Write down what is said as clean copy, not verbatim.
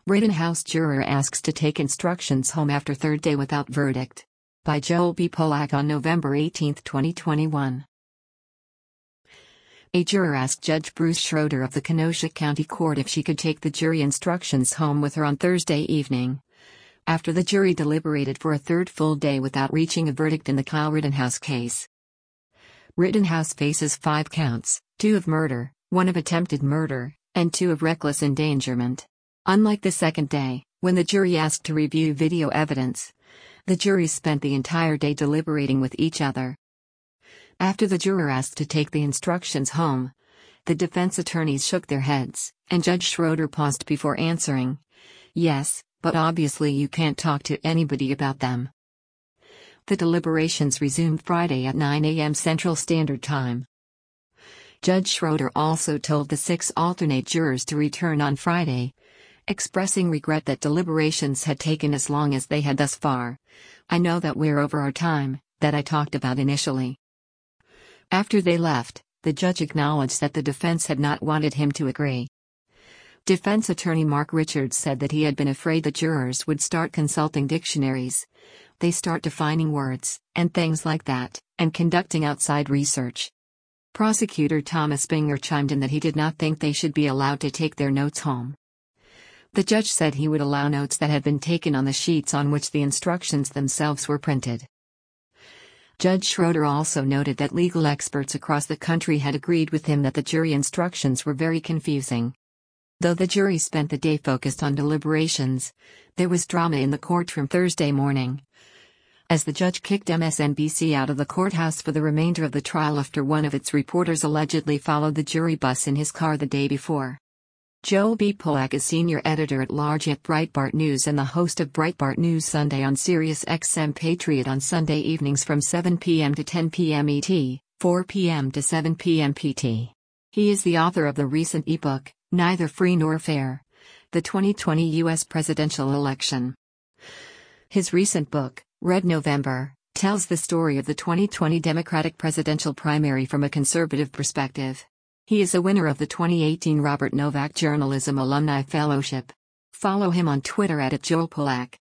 Rittenhouse juror asks to take instructions home after third day without verdict. By Joel B. Polak on November 18, 2021. A juror asked Judge Bruce Schroeder of the Kenosha County Court if she could take the jury instructions home with her on Thursday evening, after the jury deliberated for a third full day without reaching a verdict in the Kyle Rittenhouse case. Rittenhouse faces 5 counts, 2 of murder, 1 of attempted murder, and 2 of reckless endangerment. Unlike the second day, when the jury asked to review video evidence, the jury spent the entire day deliberating with each other. After the juror asked to take the instructions home, the defense attorneys shook their heads, and Judge Schroeder paused before answering, "Yes, but obviously you can't talk to anybody about them." The deliberations resumed Friday at 9 a.m. Central Standard Time. Judge Schroeder also told the 6 alternate jurors to return on Friday, expressing regret that deliberations had taken as long as they had thus far. "I know that we're over our time, that I talked about initially." After they left, the judge acknowledged that the defense had not wanted him to agree. Defense attorney Mark Richards said that he had been afraid the jurors would start consulting dictionaries. They start defining words, and things like that, and conducting outside research. Prosecutor Thomas Binger chimed in that he did not think they should be allowed to take their notes home. The judge said he would allow notes that had been taken on the sheets on which the instructions themselves were printed. Judge Schroeder also noted that legal experts across the country had agreed with him that the jury instructions were very confusing. Though the jury spent the day focused on deliberations, there was drama in the courtroom Thursday morning, as the judge kicked MSNBC out of the courthouse for the remainder of the trial after one of its reporters allegedly followed the jury bus in his car the day before. Joel B. Polak is senior editor-at-large at Breitbart News and the host of Breitbart News Sunday on Sirius XM Patriot on Sunday evenings from 7 p.m. to 10 p.m. ET, 4 p.m. to 7 p.m. PT. He is the author of the recent ebook, Neither Free Nor Fair: The 2020 U.S. Presidential Election. His recent book, Red November, tells the story of the 2020 Democratic presidential primary from a conservative perspective. He is a winner of the 2018 Robert Novak Journalism Alumni Fellowship. Follow him on Twitter @JoelPolak.